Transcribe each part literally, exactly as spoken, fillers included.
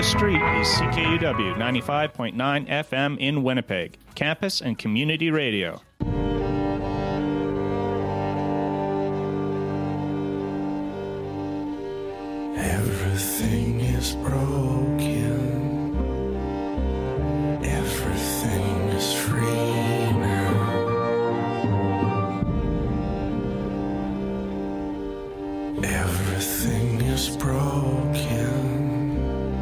the street is C K U W ninety-five point nine F M in Winnipeg, campus and community radio. Everything is broken. Everything is free now. Everything is broken.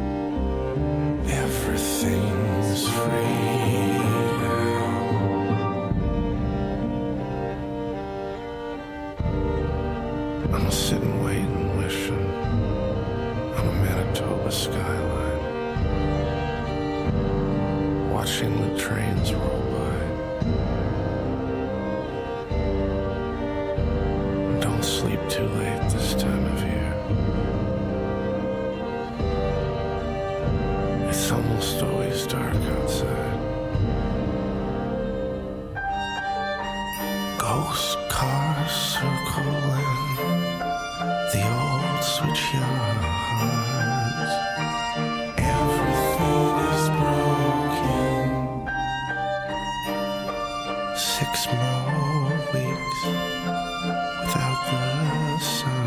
Everything is free now. I'm sitting waiting, wishing on a Manitoba skyline, watching the trains roll by. Don't sleep too late this time of year. It's almost always dark outside. Ghost cars circling the old switchyards. Everything is broken. Six more weeks without the sun.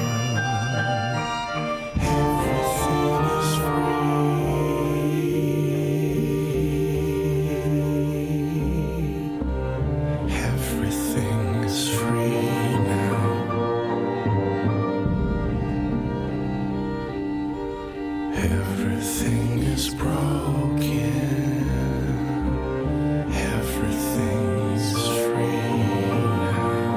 Everything is free. Everything is free now. Everything is broken. Everything is free now.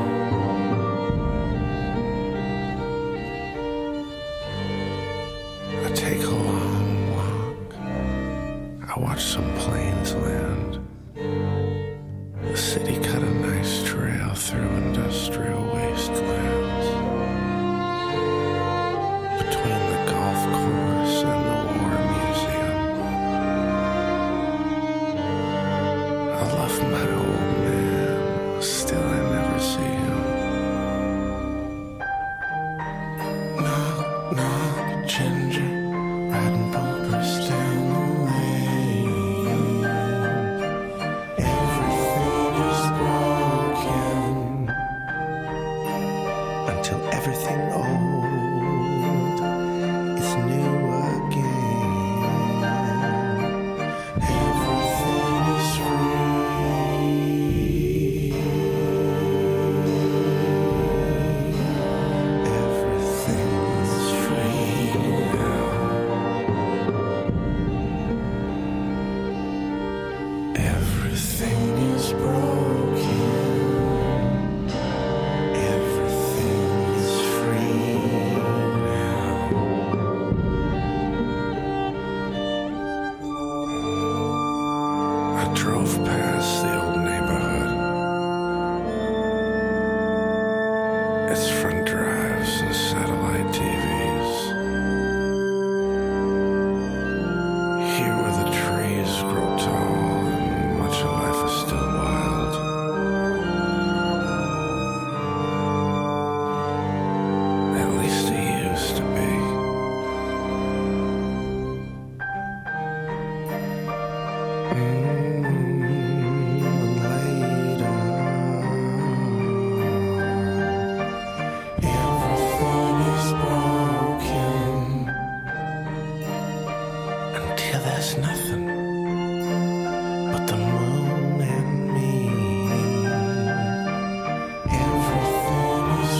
I take a long walk. I watch some planes land. The city cut a nice trail through industrial wastelands. Between the golf course and the war museum. I love my old man, still I never see him. Knock, knock, Ginger, riding bumpers down the lane. Everything is broken until everything old is new again. Everything is free. Everything is free now. Everything is broken. Everything is free now. I drove past the old neighborhood. Its front drives and satellite T Vs. Here where the trees grow tall and much of life is still wild. At least it used to be. Mm, later, everything is broken until there's nothing but the moon and me. Everything is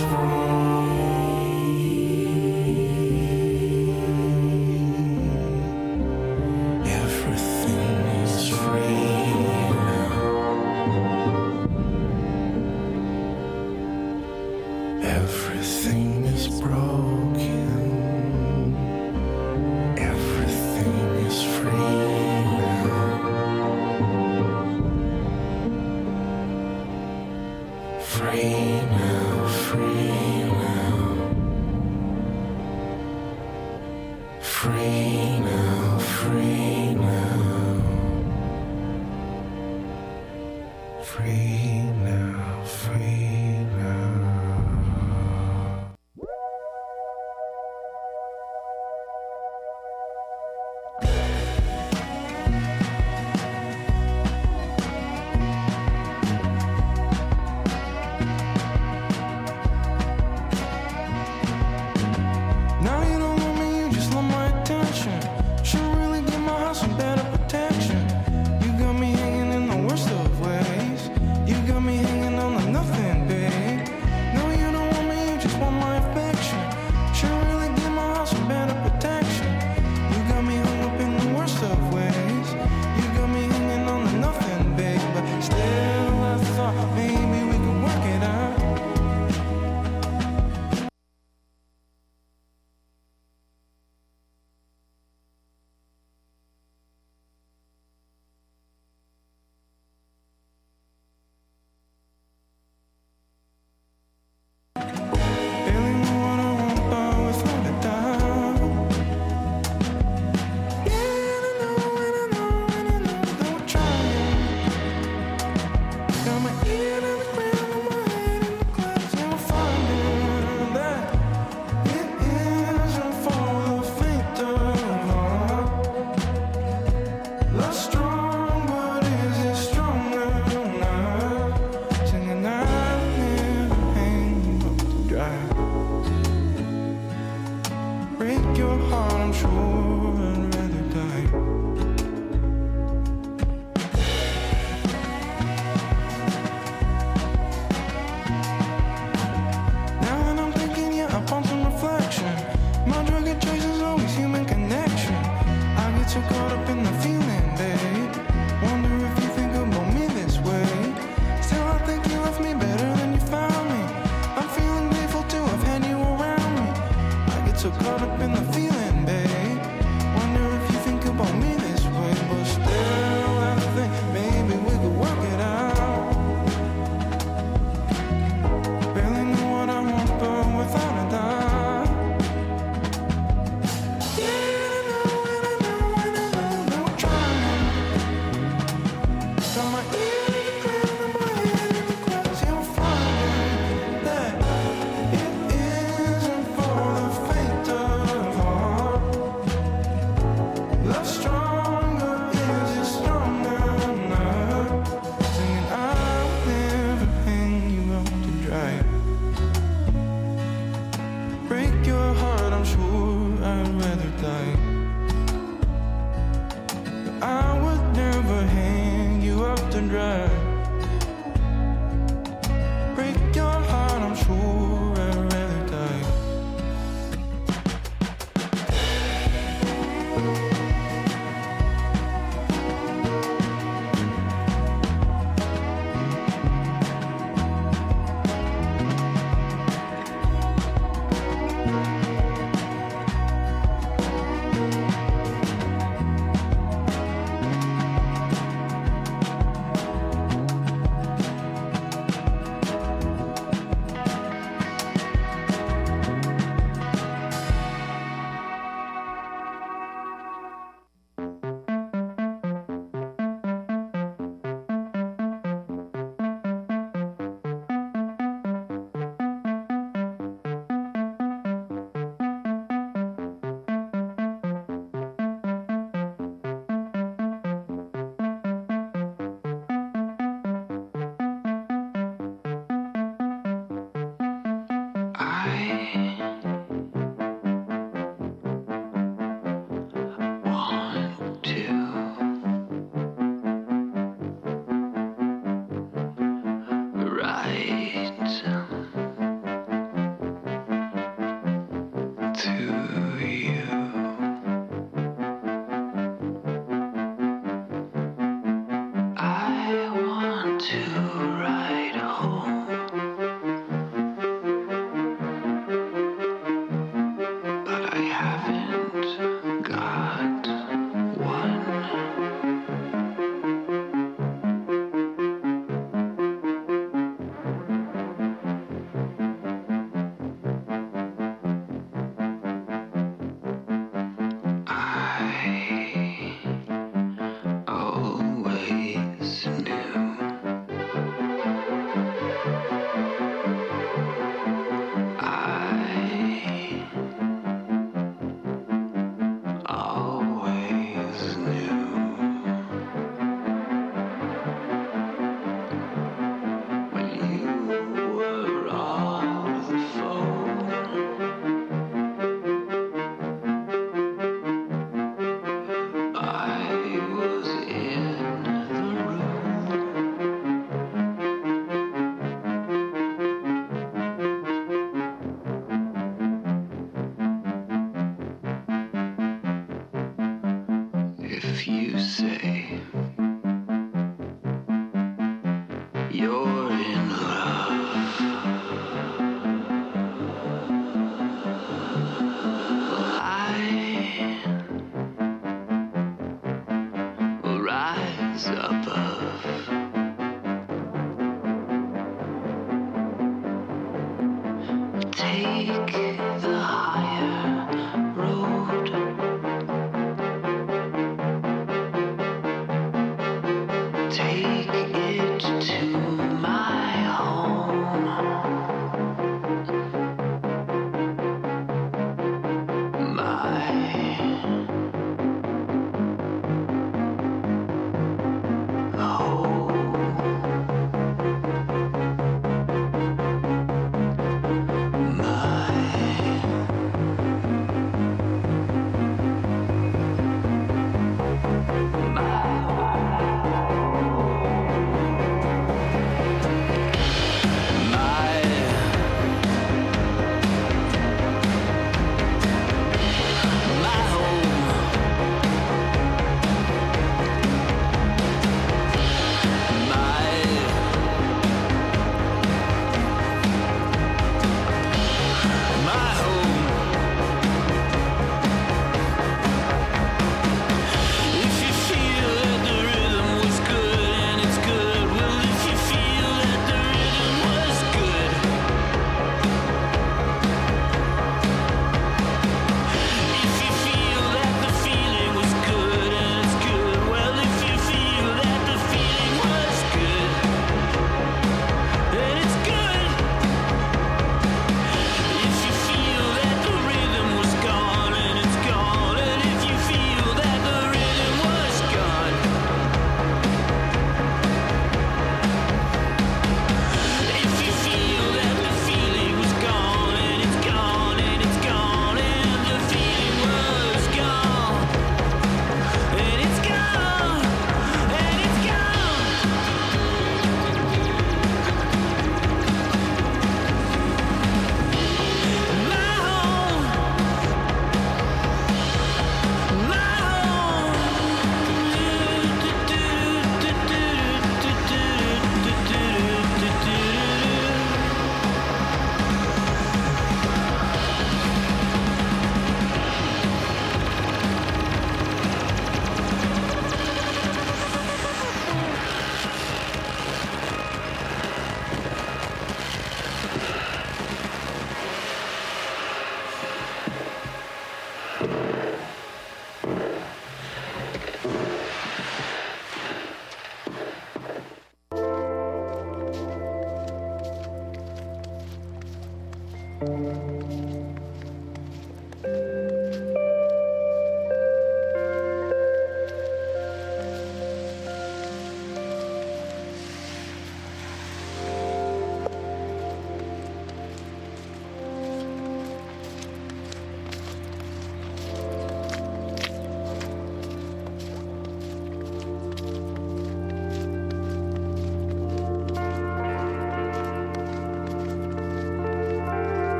free. Everything is free now. Everything is broken. Everything is free now. Free now, free now. Free now, free now. Free now, free now. heart, I'm sure I'd rather die. Now that I'm thinking, yeah, upon some reflection, my drug of choice is always human connection. I get so caught up in the feeling, babe. Wonder if you think about me this way. Still, I think you left me better than you found me. I'm feeling grateful to have had you around me. I get so caught up in the feeling, babe. Wonder if you think about me this way. But still, I think maybe we could work it out. Barely know what I want, but without a doubt. Yeah, I know, and I know, and I know, no trying. Got my ears clear and my head in the clouds. You'll find that it isn't for the faint of heart. Love stronger, is it stronger enough? Singing, I'll never hang you out to dry. Break your heart, I'm sure I'd rather die. But I would never hang you up to dry. Break your heart, I'm sure I'd rather die. If you say you're in love, I will rise above. Take the higher road.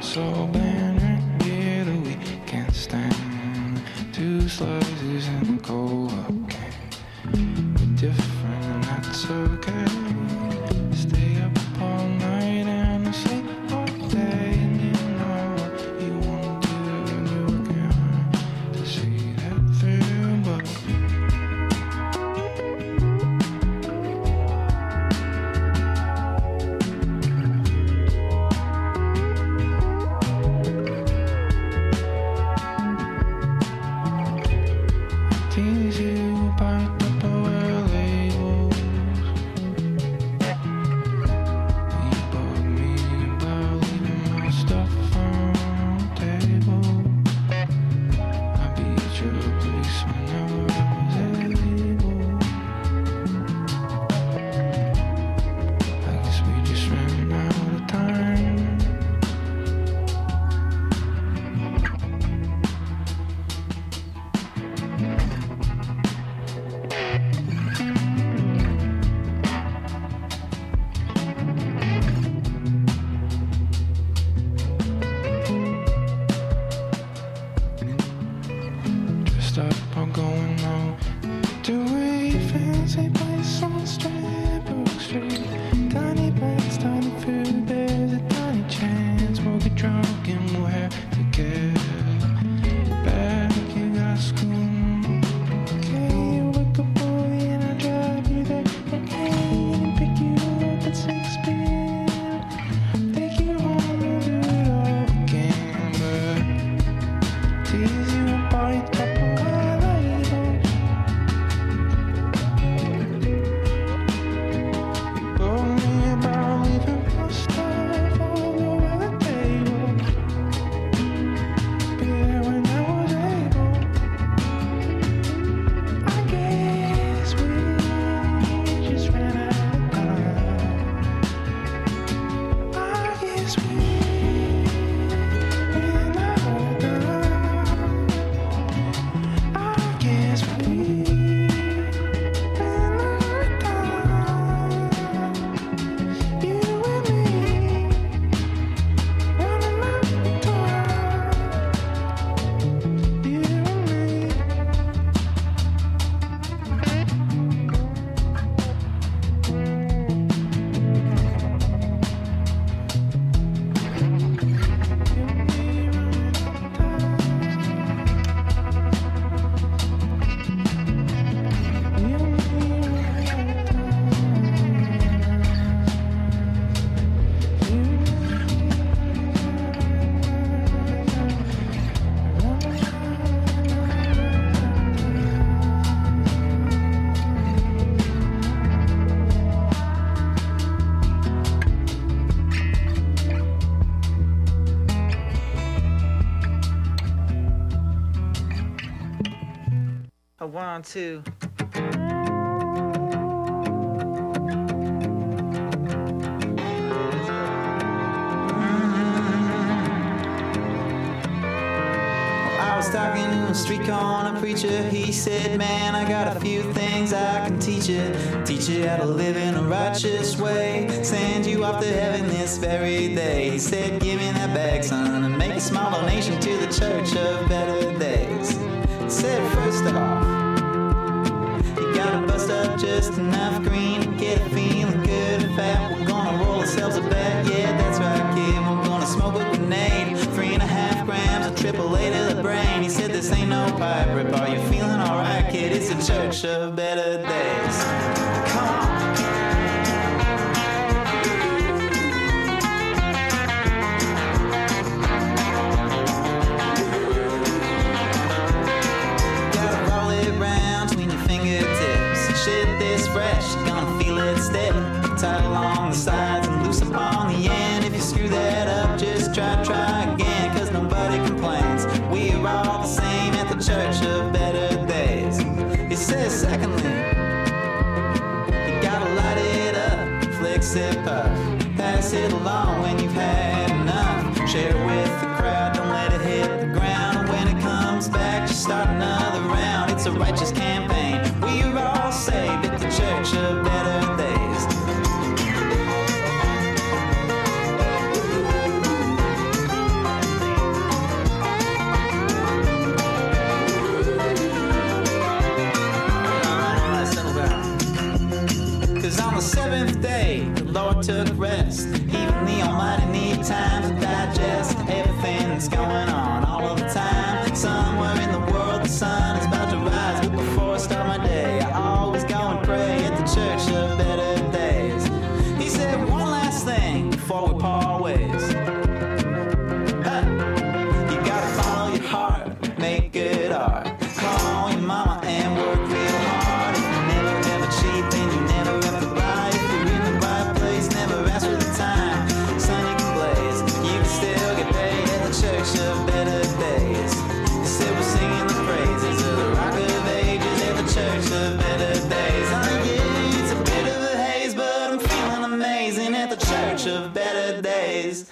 so bland right here that we can't stand. Two slices and a cola can. We're different and that's okay. Stay up all night and sleep all day. And you know what you want to do and you're working hard to see that through. But tease you about the power labels. You bug me about leaving my stuff on the table. I'll be at your place whenever I was able. I guess we just ran out of time. Dressed up or going out to a fancy place on Stradbroke Street. Tiny beds, tiny food, there's a tiny chance we'll get drunk and we'll have to get back. You got school. Okay, you wake up boy and I'll drive you there. Okay, and pick you up at six p.m. Take you home and do it all again. But tease you about your top of our labels. Told me about leaving my stuff all over the table. Be there when I was able. I guess we just ran out of time. I guess we ran out of time. I guess we ran out of time. You and me running out of time. You and me. A one, two. I was talking to a street corner preacher. He said, man, I got a few things I can teach you. Teach you how to live in a righteous way. Send you off to heaven this very day. He said, give me that bag, son, and make a small donation to the Church of Better Days. He said, first off, you gotta bust up just enough green to get it feeling good and fat. We're gonna roll ourselves a bet, yeah, that's right, kid. We're gonna smoke a grenade, three and a half grams of triple A to the brain. He said, this ain't no pipe rip. Are you feeling alright, kid? It's the Church of Better Days. Come on. Gotta roll it round between your fingertips. Shit this fresh, you're gonna feel it stick. Tight along the sides and loose upon the end. If you screw that up, just try, try again. Cause nobody complains. We're all the same at the Church of Better Days. He says, secondly, you gotta light it up, flick, sip, puff. Pass it along when you've had enough. Share it with the crowd, don't let it hit the ground. And when it comes back, just start another round. It's a righteous campaign. We're all saved at the Church of Better Days. Even the Almighty need time to digest everything that's going on all of the time. Somewhere in the world the sun is about to rise, but before I start my day I always go and pray at the Church of Better Days. He said one last thing before we part ways. Huh. You gotta follow your heart, make good art. Call your mama and work real hard. If you never ever cheat, then you never have to buy. If you're in the right place, never ask for the time. Sun you can blaze, you can still get paid at the Church of Better Days. He said we're singing the praises of the Rock of Ages at the Church of Better Days. Oh yeah, it's a bit of a haze, but I'm feeling amazing at the Church of Better Days.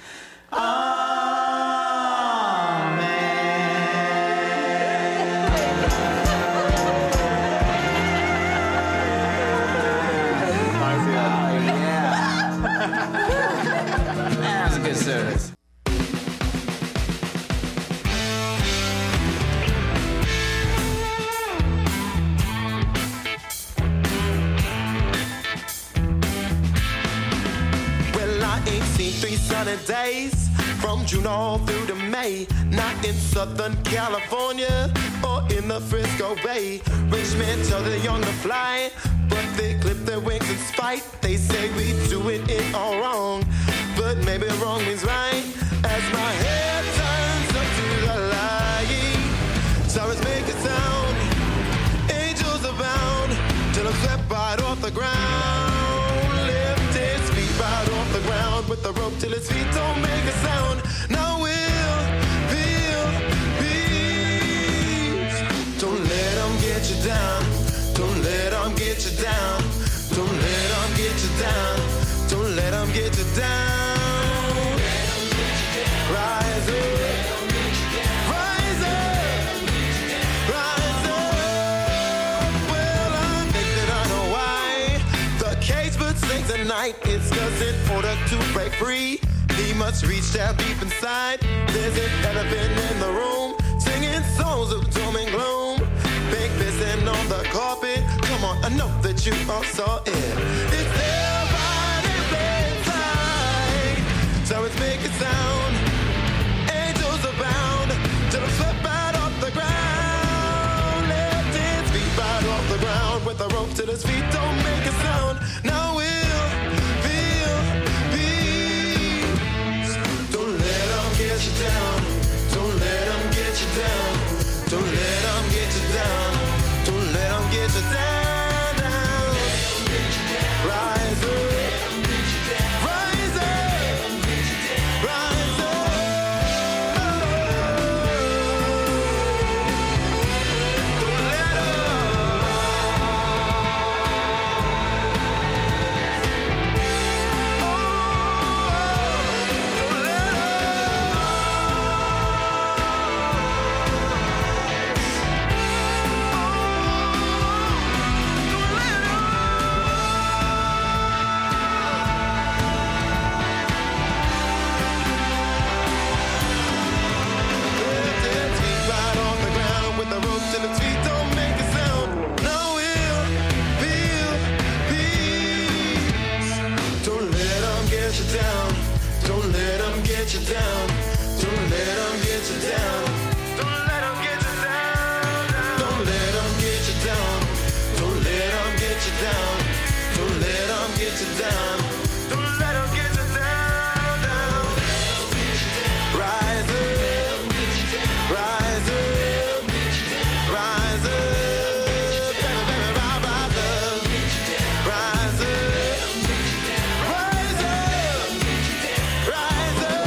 Service. Well, I ain't seen three sunny days from June all through to May. Not in Southern California or in the Frisco Bay. Rich men tell the young to fly, but they clip their wings in spite. They say we do it in all wrong, but maybe wrong means right. As my head turns up to the light, sirens make a sound, angels abound, till I'm swept right off the ground. Lift his feet right off the ground with the rope till his feet don't make a sound. Now we'll feel peace. Don't let them get you down. Don't let them get you down. Don't let them get you down. Don't let them get you down. Rise up. Rise up. Rise up. Well, I think that I know why the cage bird sings at night. It's 'cause in order to break free, he must reach down deep inside. There's an elephant in the room, singing songs of doom and gloom. Big pissing on the carpet. Come on, I know that you all saw it. It's there by the bedside. Sirens make a sound, angels abound, till I'm swept right off the ground. Left his feet right off the ground with a rope till his feet don't make a sound. Now we'll feel peace. Don't let them get you down. Don't let them get you down. Don't let them get you down. Don't let them get you down. Rise up. Rise up. Rise up. Don't let them. Don't let get you down. Don't let them get you down. Don't let them get you down. Don't let them get you down. Don't let them get you down. Don't let them get you down. Don't let them get you down. Rise up. Rise up. Rise up. Baby, baby, rise up. Rise up. Rise up. Rise up.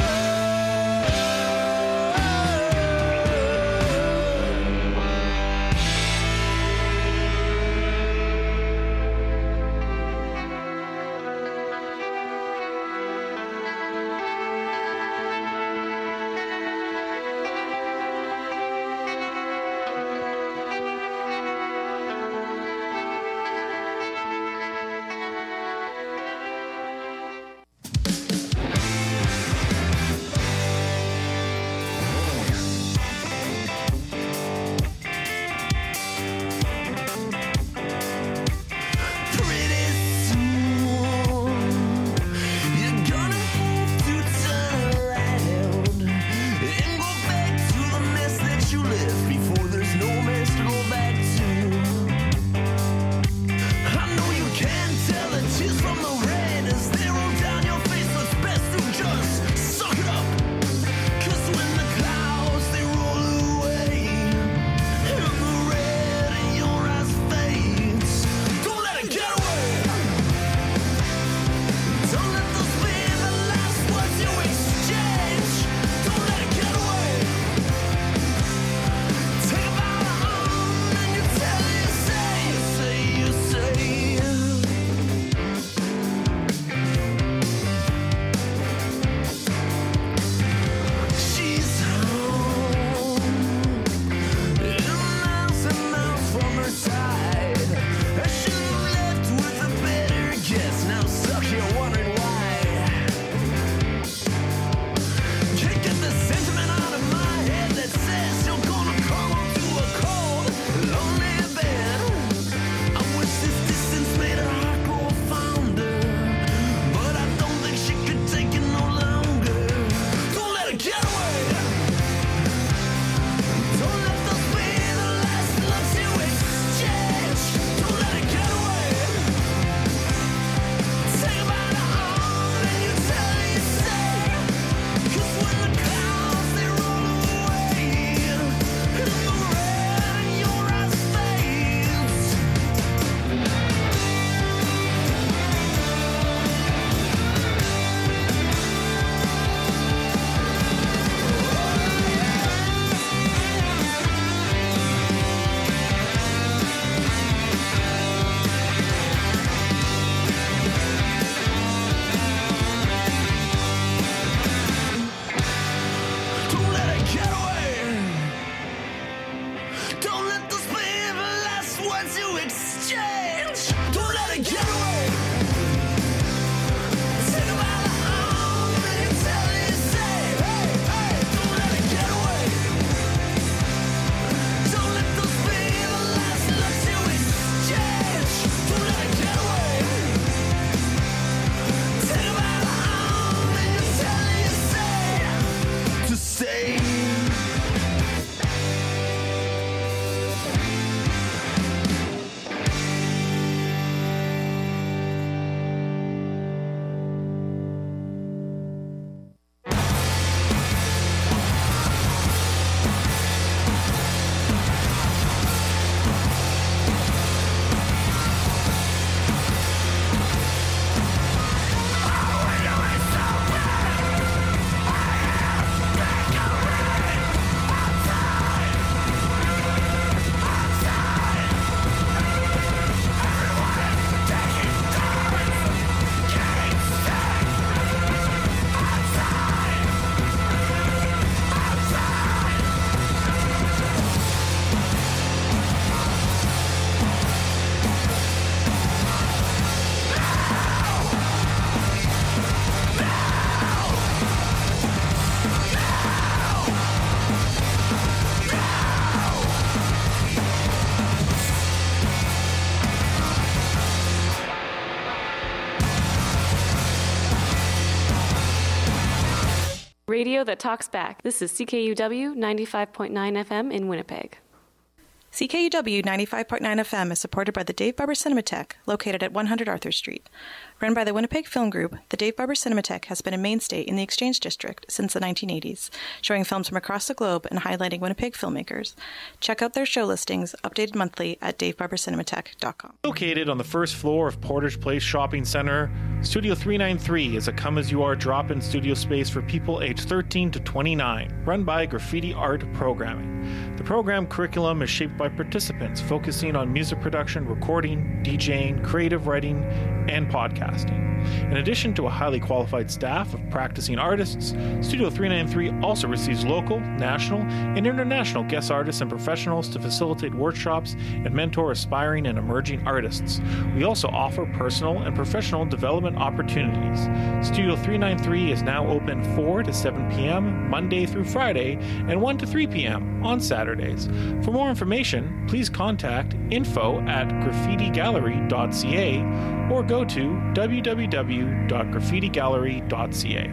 Radio that talks back. This is C K U W ninety-five point nine F M in Winnipeg. C K U W ninety-five point nine F M is supported by the Dave Barber Cinematheque, located at one hundred Arthur Street. Run by the Winnipeg Film Group, the Dave Barber Cinematheque has been a mainstay in the Exchange District since the nineteen eighties, showing films from across the globe and highlighting Winnipeg filmmakers. Check out their show listings, updated monthly, at dave barber cinematheque dot com. Located on the first floor of Portage Place Shopping Center, Studio three ninety-three is a come-as-you-are drop-in studio space for people aged thirteen to twenty-nine, run by Graffiti Art Programming. The program curriculum is shaped by participants focusing on music production, recording, DJing, creative writing, and podcasting. In addition to a highly qualified staff of practicing artists, Studio three ninety-three also receives local, national, and international guest artists and professionals to facilitate workshops and mentor aspiring and emerging artists. We also offer personal and professional development opportunities. Studio three ninety-three is now open four to seven p.m. Monday through Friday and one to three p.m. on Saturdays. For more information, please contact info at graffiti gallery dot c a or go to w w w dot graffiti gallery dot c a.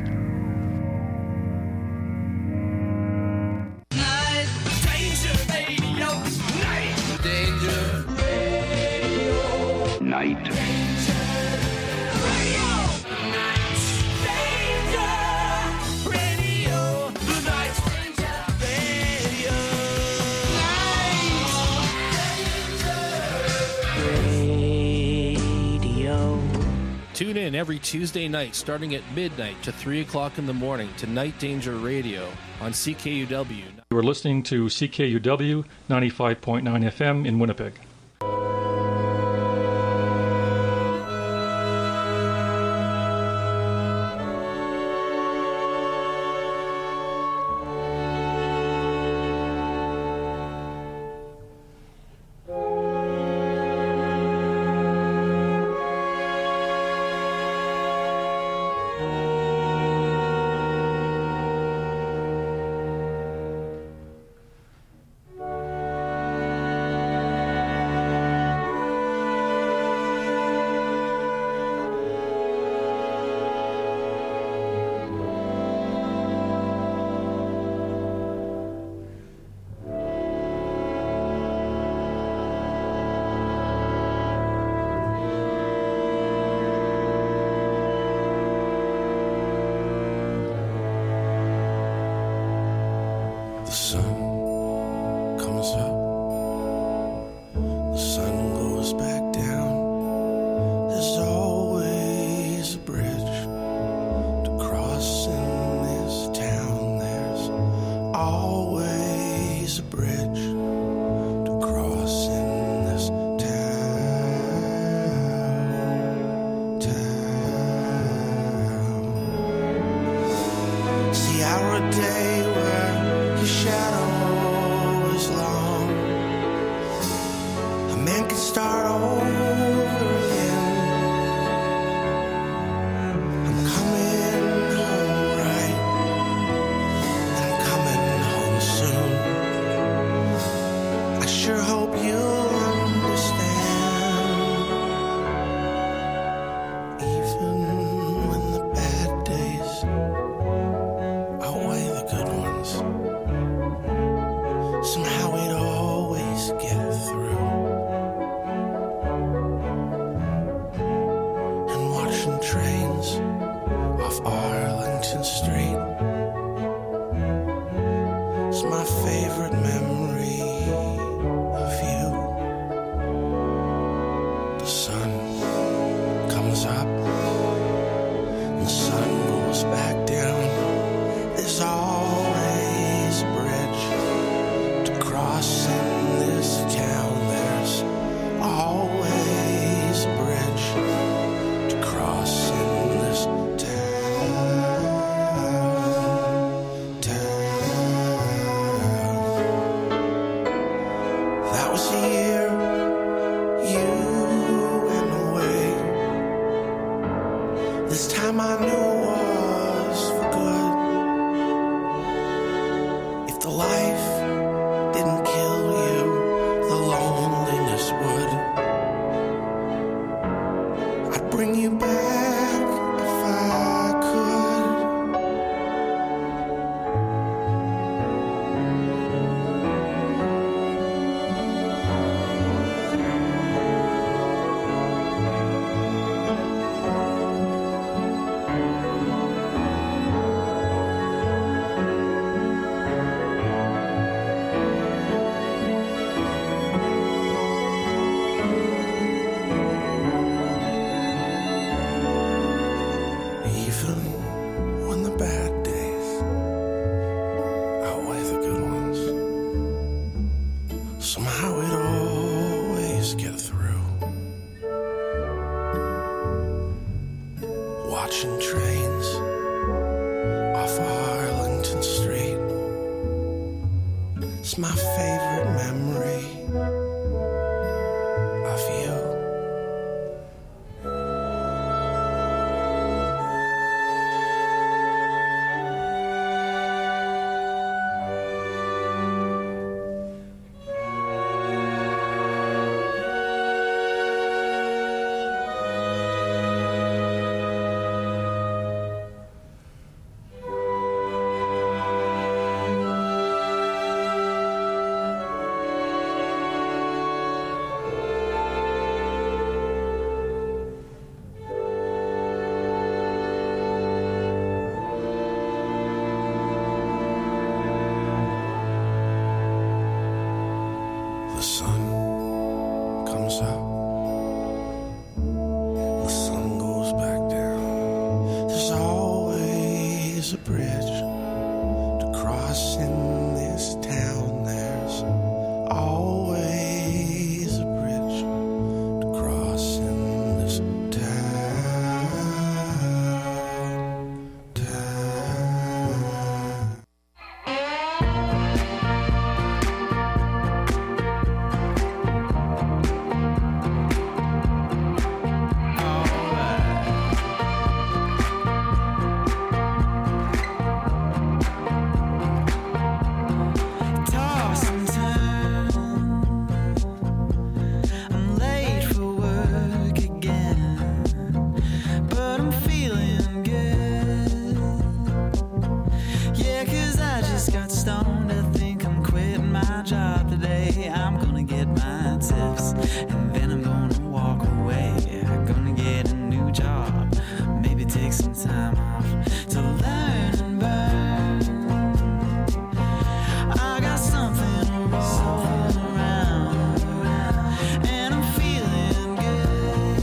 Night Danger Radio. Night Danger Radio. Night Danger Radio. Night Danger Radio. The Night Danger Radio. Night Danger Radio. Tune in every Tuesday night starting at midnight to three o'clock in the morning to Night Danger Radio on C K U W. You are listening to C K U W ninety-five point nine F M in Winnipeg. The sun comes up, the sun goes back down. There's always a bridge to cross in this town. There's always a bridge to cross in this town. Town. See our day where your shadow is long. A man can start over again. I'm coming home right, and I'm coming home soon. I sure hope you'll understand. Even when the bad days outweigh the good ones, somehow we'd always get through. And watching trains off Arlington Street is my favorite memory of you. The sun comes up and the sun goes back down. There's always a bridge to cross in this town. There's always a bridge to cross in this town. off Arlington Street. It's my favorite memory of you. The sun comes up, the sun goes back down. There's always a bridge to cross in this town. There's always a bridge to cross in this town. Town. Toss and turn. I'm late for work again, but I'm feeling good. Yeah, 'cause I just got stoned. I think I'm quitting my job today. I'm gonna get my tips and then I'm gonna walk away. I'm gonna get a new job, maybe take some time off to learn and burn. I got something rolling around, and I'm feeling good.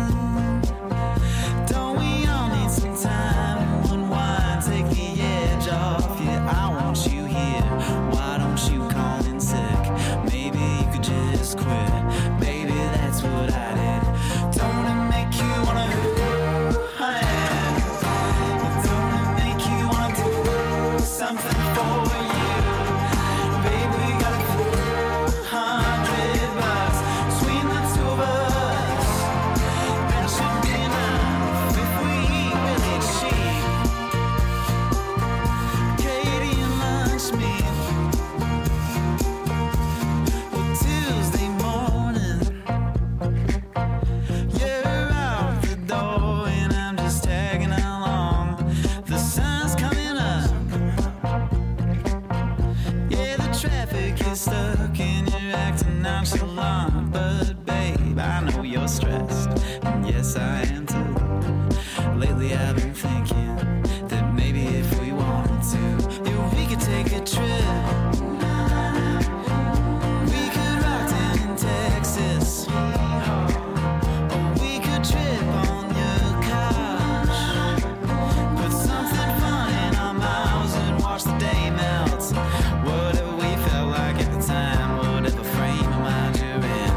Don't we all need some time to unwind, take the edge off? Yeah, I want you here. Why don't you call in sick? Maybe you could just quit. Baby, that's what I did. Don't it make you wanna honey? Don't it make you wanna do something for you? Baby, we got a hundred bucks between the two of us. That should be enough if we eat really cheap. Katie and lunch meat. Well, Tuesday morning, you're out the door and I'm just tagging along. The sun's coming up. Yeah, the traffic is stuck and you're acting nonchalant. But babe, I know you're stressed, and yes, I am too. Lately I've been thinking that maybe if we wanted to, yeah, we could take a trip. We could rock down in Texas, or we could trip on your couch. Put something fun in our mouths and watch the day melt. Whatever we felt like at the time, whatever frame of mind you're in.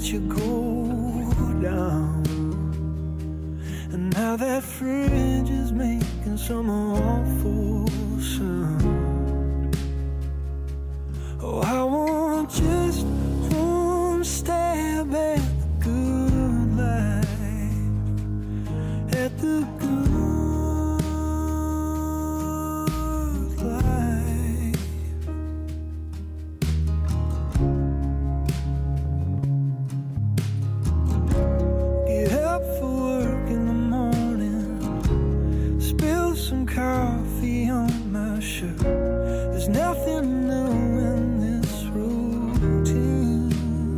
let you go down. And now that fridge is making some awful sound. Oh, I want just one stab at the good life, at the good life. Get up for work in the morning, spill some coffee on my shirt. There's nothing new in this routine.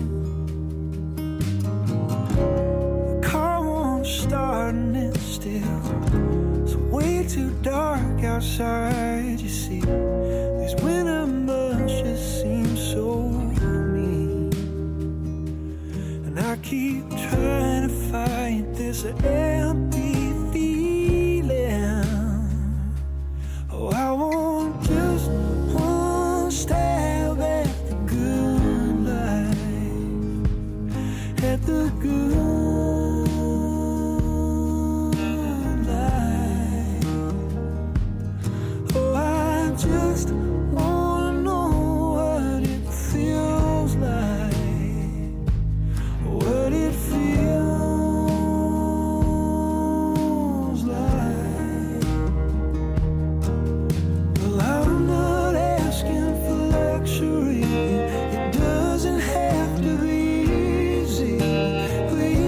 The car won't start and it's still, it's way too dark outside, you see. These winter bushes seem so mean, and I keep trying to fight this empty feeling. Oh, I want just one stab at the good life, at the good life. Oh, I just wanna know what it feels like, what it feels like. Well, I'm not asking for luxury. It doesn't have to be easy. Please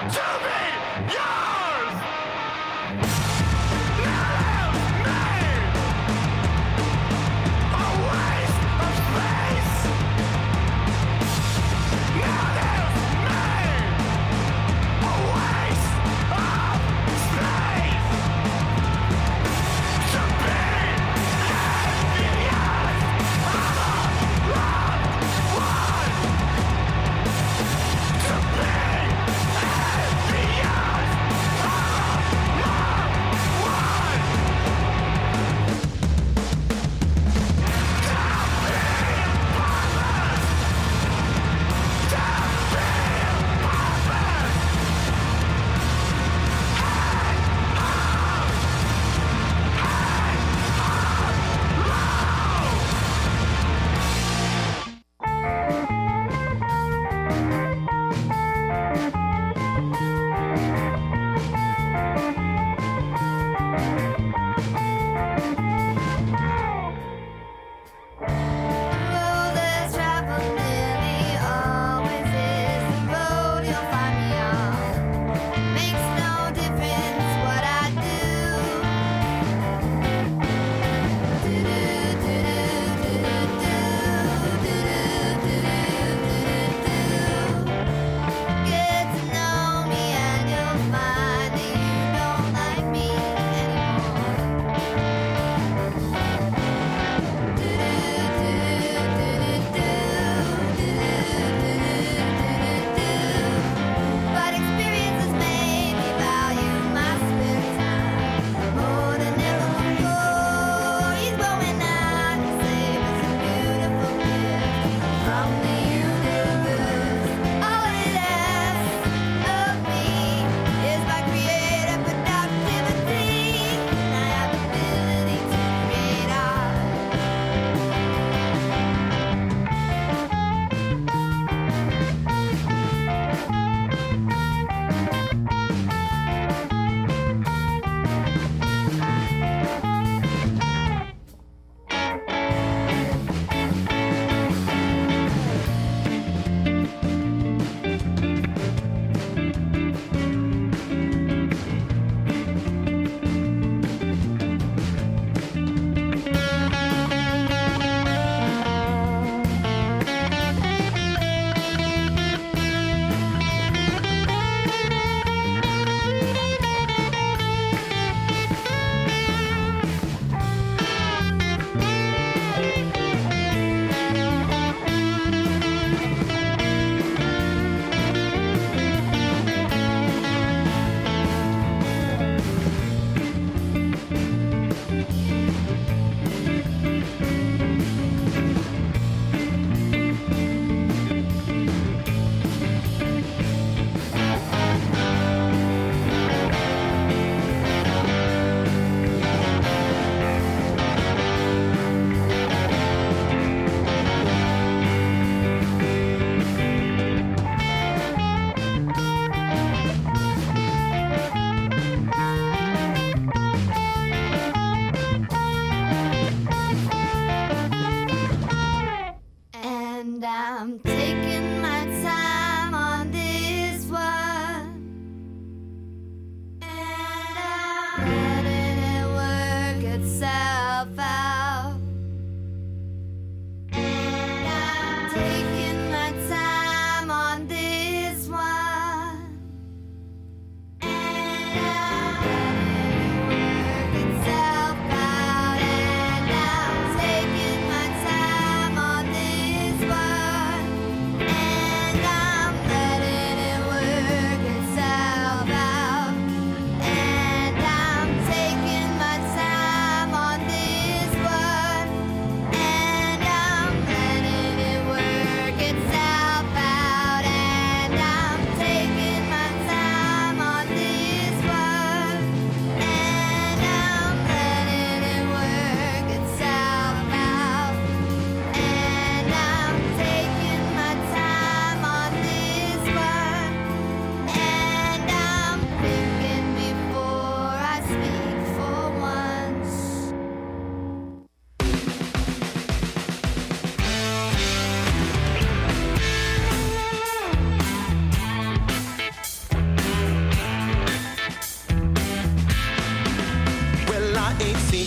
To be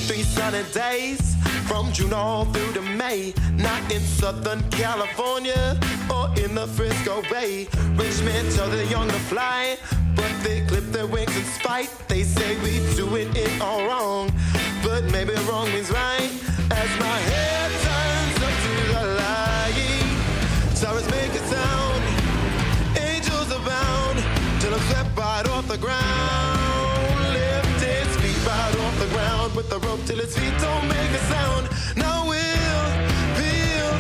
twenty-three sunny days from June all through to May. Not in Southern California or in the Frisco Bay. Rich men tell the young to fly, but they clip their wings in spite. They say we do it in all wrong, but maybe wrong means right. As my head turns up to the light, sirens make a sound, angels abound, till I'm swept right off the ground. Lift his feet right off the ground with the rope till his feet don't make a sound. Now we'll feel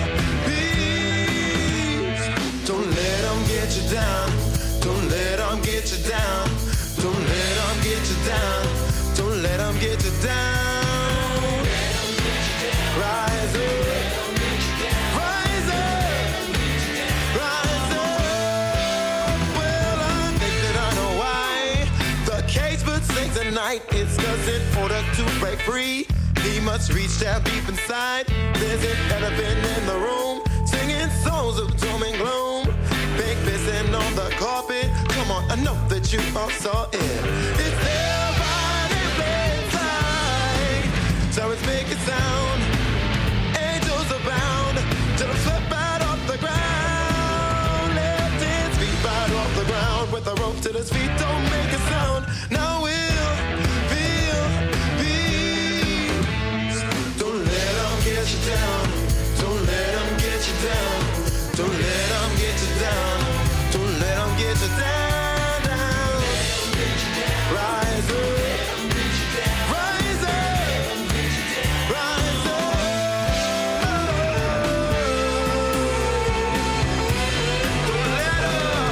peace. Don't let them get you down. Don't let them get you down. Don't let them get you down. Don't let them get you down. Rise up. Rise up. Rise up. Well, I think that I know why the cage bird sings at night. It's cause in order to break free, he must reach down deep inside. There's an elephant in the room, singing songs of doom and gloom. Big pissing on the carpet. Come on, I know that you all saw it. It's there by the bedside. Sirens make a sound, angels abound, till I'm swept right off the ground. Left his feet right off the ground with a rope till his feet don't make a sound. Now we'll feel peace. Don't let them get you down. Don't let them get you down. Don't let them get you down. Don't let them get you down, down. Rise up. Rise up. Rise up. Don't let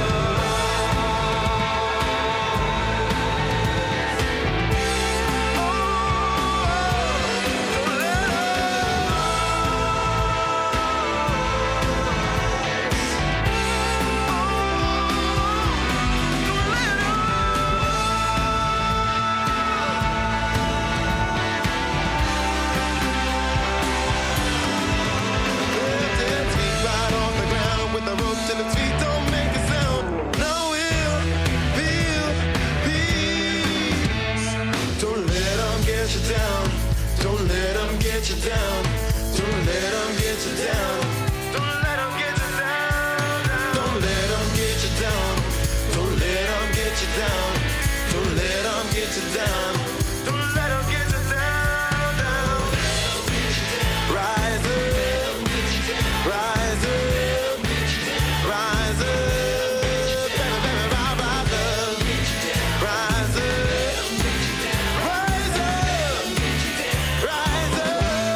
you down. Don't let them get you down. Don't let them get you down. Don't let them get you down. Don't let them get you down. Don't let them get you down. Don't let them get you down. Down. Rise up. Rise up. Rise up. Baby, baby, rise up. Rise up. Rise up. Rise up.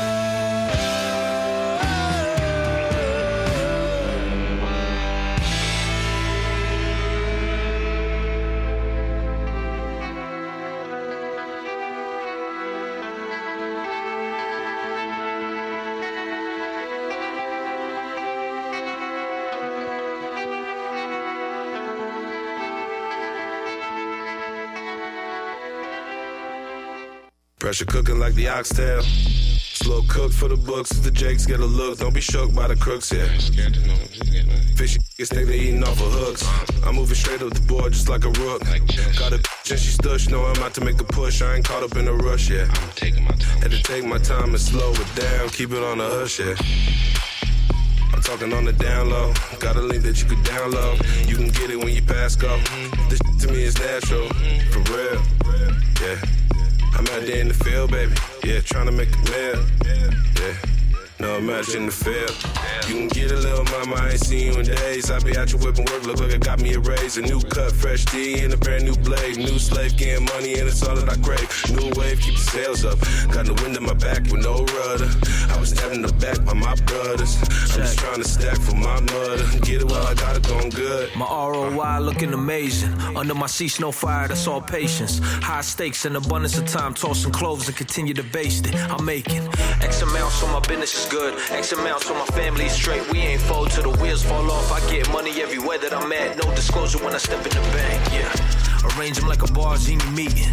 Pressure cooking like the oxtail. Slow cook for the books. If the Jakes get a look, don't be shook by the crooks, yeah. Fishy niggas think they eating off of hooks. I'm moving straight up the board just like a rook. Got a bitch and she stush, know I'm out to make a push. I ain't caught up in a rush, yeah. Had to take my time and slow it down, keep it on the hush, yeah. I'm talking on the down low. Got a link that you could download. You can get it when you pass go. This shit to me is natural, for real, yeah. I'm out there in the field, baby. Yeah, trying to make a meal. Yeah, no, I'm out in the field. You can get a little mama, I ain't seen you in days. I be out your whipping work, look like I got me a raise. A new cut, fresh tea, and a brand new blade. New slave, getting money, and it's all that I crave. New wave, keep the sails up. Got the wind in my back with no rudder. I was stabbed in the back by my brothers. I'm just trying to stack for my mother. Get it while I got it going good. My R O I looking amazing. Under my seats, no fire, that's all patience. High stakes and abundance of time. Tossing cloves and continue to baste it. I'm making X amounts so my business is good. X amounts so my family's straight. We ain't fold till the wheels fall off. I get money everywhere that I'm at. No disclosure when I step in the bank, yeah. Arrange them like a Barzini meeting.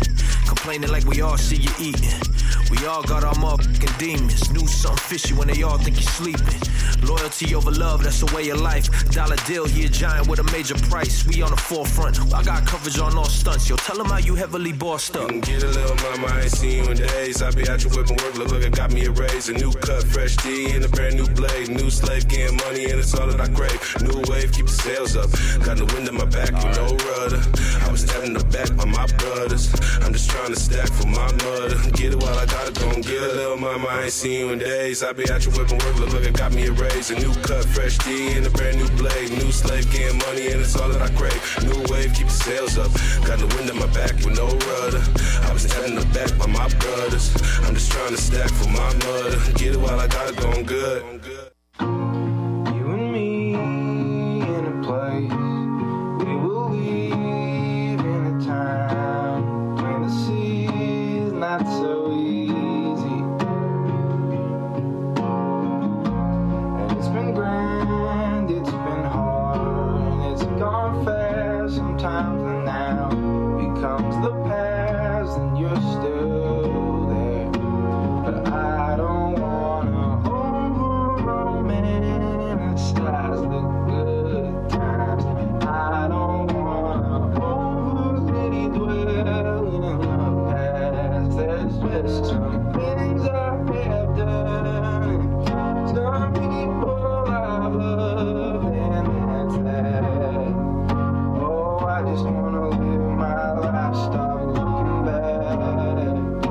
Complaining like we all see you eating. We all got our motherfucking demons. Knew something fishy when they all think you're sleeping. Loyalty over love, that's the way of life. Dollar deal, he a giant with a major price. We on the forefront, I got coverage on all stunts. Yo, tell him how you heavily bossed up. You can get a little mama, I ain't seen you in days. I be out your whipping work, look like I got me a raise. A new cut, fresh tea, and a brand new blade. New slave, getting money, and it's all that I crave. New wave, keep the sales up. Got the wind in my back, with no rudder. I was stabbed in the back by my brothers. I'm just trying to stack for my mother. Get it while I got it, gon' get a little mama, I ain't seen you in days. I be out your whipping work, look like I got me a raise. A new cut, fresh tea, and a brand new blade. New slave, getting money, and it's all that I crave. New wave, keep the sales up. Got the wind in my back with no rudder. I was stabbed in the back by my brothers. I'm just trying to stack for my mother. Get it while I got it, gon' good. You and me in a place. We will leave in a time when the sea is not so easy. And it's been grand, it's been hard, and it's gone fast sometimes, and now becomes the past, and you're still there. But I don't wanna over-romanticize the good times. I don't wanna overly dwell in the past. There's just some things I have done, some people I've loved, and that's that. Oh, I just wanna live my life, stop looking back.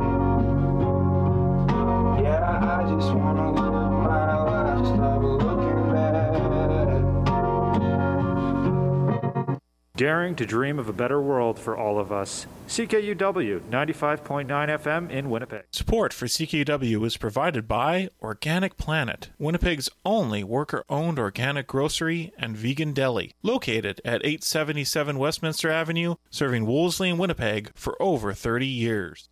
Yeah, I just wanna live my life, stop looking back. Daring to dream of a better world for all of us. C K U W ninety-five point nine F M in Winnipeg. Support for C K U W is provided by Organic Planet, Winnipeg's only worker-owned organic grocery and vegan deli, located at eight seventy-seven Westminster Avenue, serving Wolseley and Winnipeg for over thirty years.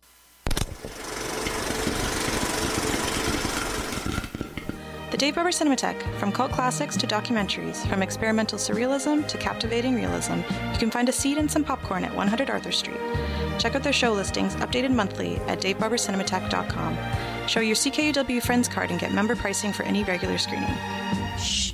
The Dave Barber Cinematheque. From cult classics to documentaries, from experimental surrealism to captivating realism, you can find a seat and some popcorn at one hundred Arthur Street. Check out their show listings, updated monthly, at dave barber cinematheque dot com. Show your C K U W Friends card and get member pricing for any regular screening. Shh.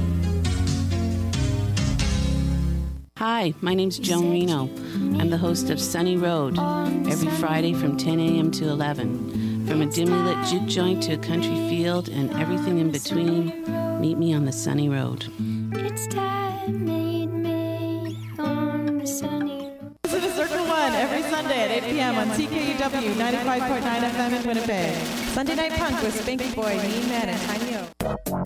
Hi, my name's Joan Reno. I'm the host of Sunny Road, every Friday from ten a.m. to eleven. From a dimly lit juke joint to a country field and everything in between, meet me on the Sunny Road. It's time, meet me on the sunny road. Listen to Circle One every Sunday at eight p.m. on C K U W ninety-five point nine F M in Winnipeg. Sunday Night Punk with Spanky Boy, Mean Man, and Tiny O.